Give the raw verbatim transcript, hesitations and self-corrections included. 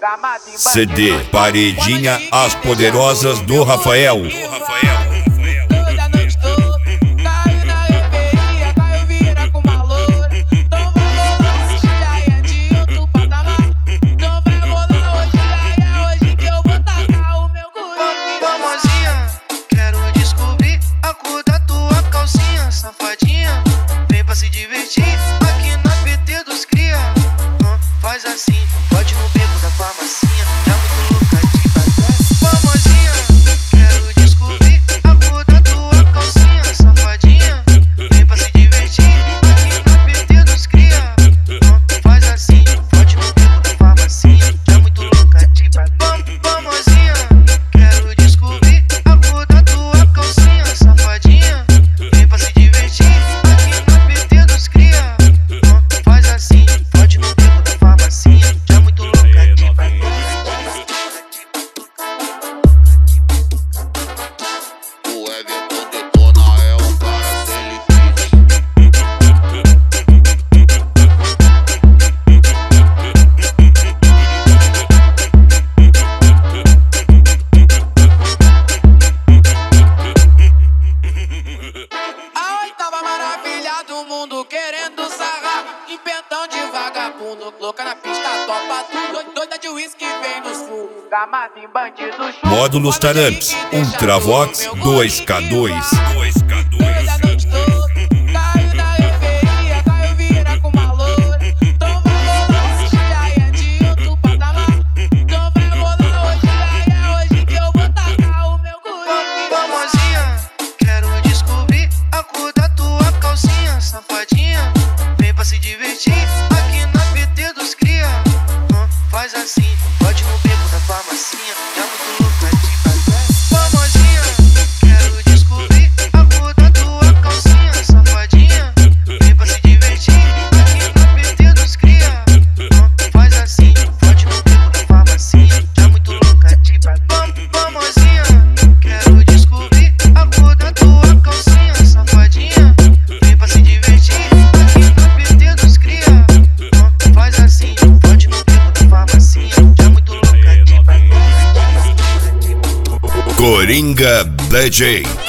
C D Paredinha As Poderosas do Rafael. Safadinha, vem pra se divertir aqui na P T dos cria. Hum, faz assim, pode no beco da farmacinha, tá muito louca de bater. Famosinha, quero descobrir a cor da tua calcinha. Safadinha, vem pra se divertir aqui na P T dos cria. Hum, faz assim, pode no beco da farmacinha, tá muito louca de bater. Famosinha, quero descobrir a cor da tua calcinha. Safadinha, vem pra se divertir aqui na P T dos cria. Hum, faz assim, pode no beco da farmacinha, já muito louca de bater. O Everton detona, é um cara sem limite. A oitava maravilha do mundo querendo sarrar, inventão de vagabundo, louca na pista, topa tudo, doida de uísque vem nos full, gamada em bandido. Módulos Taramps Ultravox dois K dois. Safadinha, vem pra se divertir aqui na P T dos cria. Hum, faz assim, pode no beco da farmacinha, já muito louca de bater. Famosinha, quero descobrir a cor da tua calcinha. Safadinha, vem pra se divertir aqui na P T dos cria. Hum, faz assim, pode no beco da farmacinha, já muito louca de bater. Famosinha, quero descobrir a cor da tua calcinha. Safadinha, vem pra se divertir aqui na P T dos cria. Hum, faz assim, pode no beco da farmacinha, já muito louca de bater. Coringa D J.